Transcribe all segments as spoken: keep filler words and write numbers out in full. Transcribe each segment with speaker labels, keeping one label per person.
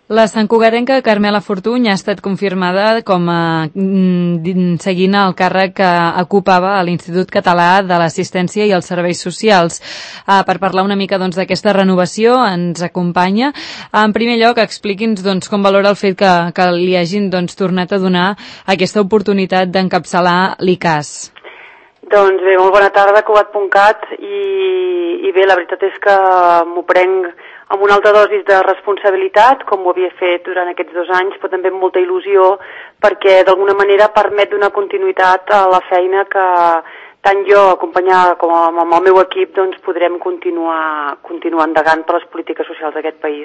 Speaker 1: La santcugatenca Carmela Fortuny ha estat confirmada com a seguint el càrrec que ocupava a l'Institut Català de l'Assistència i els Serveis Socials. Uh, per parlar una mica doncs, d'aquesta renovació ens acompanya. Uh, en primer lloc, expliqui'ns doncs, com valora el fet que, que li hagin doncs, tornat a donar aquesta oportunitat d'encapçalar l'I C A S.
Speaker 2: Doncs bé, molt bona tarda, Cugat punt cat, i, i bé, la veritat és que m'ho prenc amb una alta dosi de responsabilitat, com ho havia fet durant aquests dos anys, però també amb molta il·lusió, perquè d'alguna manera permet donar continuïtat a la feina que tant jo, acompanyada com amb el meu equip, doncs podrem continuar, continuar endegant per les polítiques socials d'aquest país.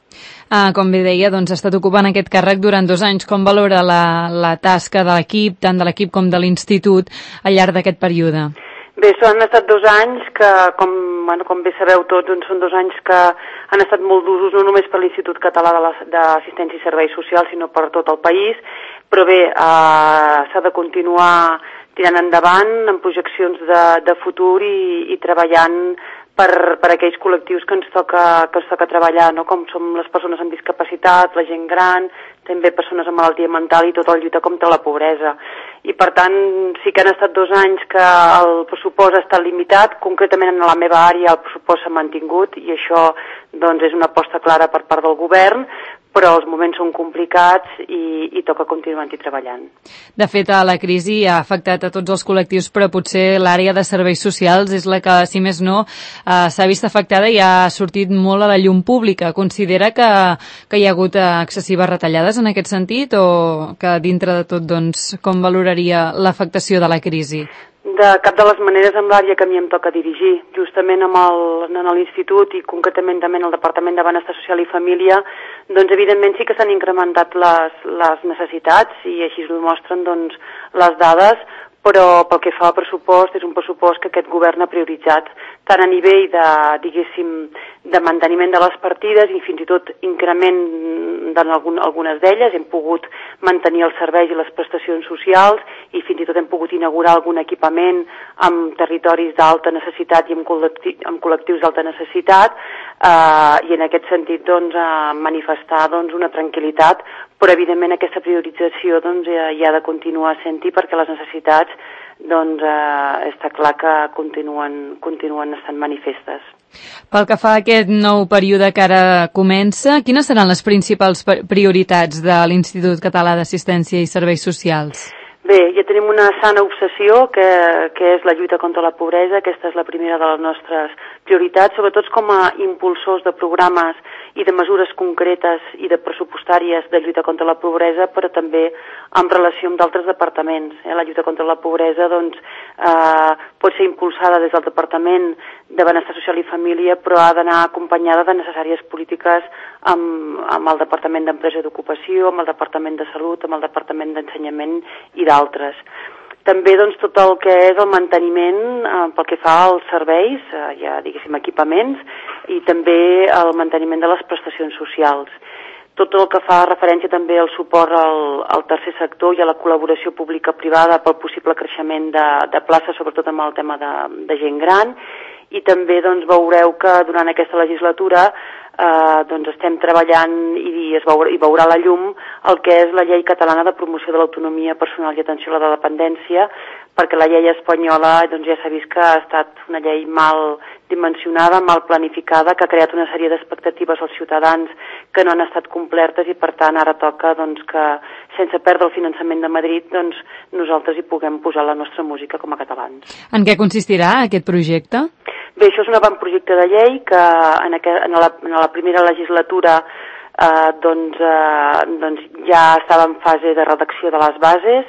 Speaker 1: Ah, com bé deia, doncs ha estat ocupant aquest càrrec durant dos anys. Com valora la, la tasca de l'equip, tant de l'equip com de l'Institut, al llarg d'aquest període?
Speaker 2: Bé, han estat dos anys que, com, bueno, com bé sabeu tots, doncs són dos anys que han estat molt d'usos, no només per l'Institut Català d'Assistència i Serveis Socials, sinó per tot el país, però bé, eh, s'ha de continuar tirant endavant en projeccions de, de futur i, i treballant per, per aquells col·lectius que ens toca, que ens toca treballar, no? Com som les persones amb discapacitat, la gent gran, també persones amb malaltia mental i tota la lluita contra la pobresa. I per tant sí que han estat dos anys que el pressupost ha estat limitat, concretament en la meva àrea el pressupost s'ha mantingut i això doncs és una aposta clara per part del govern, però els moments són complicats i, i toca continuar-hi treballant.
Speaker 1: De fet, la crisi ha afectat a tots els col·lectius, però potser l'àrea de serveis socials és la que, si més no, eh, s'ha vist afectada i ha sortit molt a la llum pública. Considera que, que hi ha hagut excessives retallades en aquest sentit o que dintre de tot, doncs, com valoraria l'afectació de la crisi?
Speaker 2: De cap de les maneres amb l'àrea que a mi em toca dirigir. Justament amb el, en l'Institut i concretament també en el Departament de Benestar Social i Família, doncs evidentment sí que s'han incrementat les, les necessitats i així ho mostren doncs, les dades, però pel que fa al pressupost, és un pressupost que aquest govern ha prioritzat tant a nivell de, diguéssim, de manteniment de les partides i fins i tot increment d'en algun, algunes d'elles. Hem pogut mantenir els serveis i les prestacions socials i fins i tot hem pogut inaugurar algun equipament amb territoris d'alta necessitat i amb, col·lecti, amb col·lectius d'alta necessitat eh, i en aquest sentit doncs, eh, manifestar doncs, una tranquil·litat, però evidentment aquesta priorització doncs, ja, ja ha de continuar sent-hi perquè les necessitats doncs eh, està clar que continuen, continuen estant manifestes.
Speaker 1: Pel que fa a aquest nou període que ara comença, quines seran les principals prioritats de l'Institut Català d'Assistència i Serveis Socials?
Speaker 2: Bé, ja tenim una sana obsessió que, que és la lluita contra la pobresa. Aquesta és la primera de les nostres prioritats, sobretot com a impulsors de programes i de mesures concretes i de pressupostàries de lluita contra la pobresa, però també en relació amb d'altres departaments. Eh? La lluita contra la pobresa doncs, eh, pot ser impulsada des del Departament de Benestar Social i Família, però ha d'anar acompanyada de necessàries polítiques amb, amb el Departament d'Empresa i d'Ocupació, amb el Departament de Salut, amb el Departament d'Ensenyament i d'altres. També doncs, tot el que és el manteniment eh, pel que fa als serveis, eh, ja diguéssim equipaments, i també el manteniment de les prestacions socials. Tot el que fa referència també al suport al, al tercer sector i a la col·laboració pública-privada pel possible creixement de, de places, sobretot amb el tema de, de gent gran, i també doncs, veureu que durant aquesta legislatura eh, doncs, estem treballant i es veurà, i veurà la llum el que és la llei catalana de promoció de l'autonomia personal i atenció a la dependència, perquè la llei espanyola doncs, ja s'ha vist que ha estat una llei mal dimensionada, mal planificada, que ha creat una sèrie d'expectatives als ciutadans que no han estat complertes i per tant ara toca doncs, que sense perdre el finançament de Madrid doncs, nosaltres hi puguem posar la nostra música com a catalans.
Speaker 1: En què consistirà aquest projecte?
Speaker 2: Bé, això és un avantprojecte de llei que en, aqu en, la, en la primera legislatura eh, doncs, eh, doncs ja estava en fase de redacció de les bases.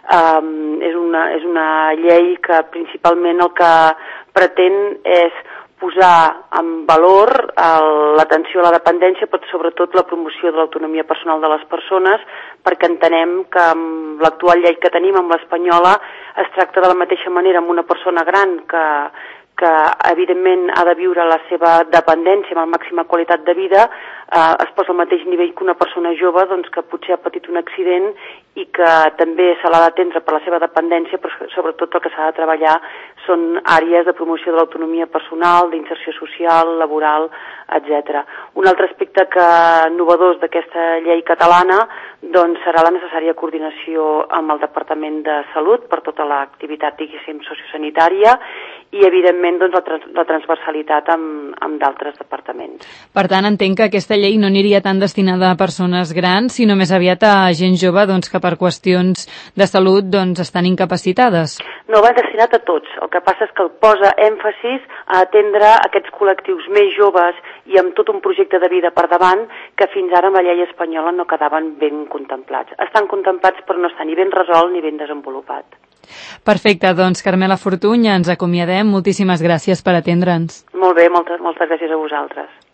Speaker 2: Um, és, una, és una llei que principalment el que pretén és posar en valor l'atenció a la dependència, però sobretot la promoció de l'autonomia personal de les persones, perquè entenem que amb l'actual llei que tenim, amb l'espanyola, es tracta de la mateixa manera amb una persona gran que, que evidentment ha de viure la seva dependència amb la màxima qualitat de vida, eh, es posa al mateix nivell que una persona jove doncs, que potser ha patit un accident i que també se l'ha d'atendre per la seva dependència, però sobretot el que s'ha de treballar són àrees de promoció de l'autonomia personal, d'inserció social, laboral, etcètera. Un altre aspecte que novedós d'aquesta llei catalana doncs, serà la necessària coordinació amb el Departament de Salut per tota l'activitat, diguéssim, sociosanitària i, evidentment, doncs, la, trans la transversalitat amb, amb d'altres departaments.
Speaker 1: Per tant, entenc que aquesta llei no aniria tan destinada a persones grans, sinó més aviat a gent jove doncs, que per qüestions de salut doncs, estan incapacitades.
Speaker 2: No, va destinat a tots. El que passa és que el posa èmfasis a atendre aquests col·lectius més joves i amb tot un projecte de vida per davant que fins ara amb la llei espanyola no quedaven ben contemplats. Estan contemplats però no està ni ben resolt ni ben desenvolupat.
Speaker 1: Perfecte, doncs Carmela Fortuny, ens acomiadem. Moltíssimes gràcies per atendre'ns.
Speaker 2: Molt bé, moltes, moltes gràcies a vosaltres.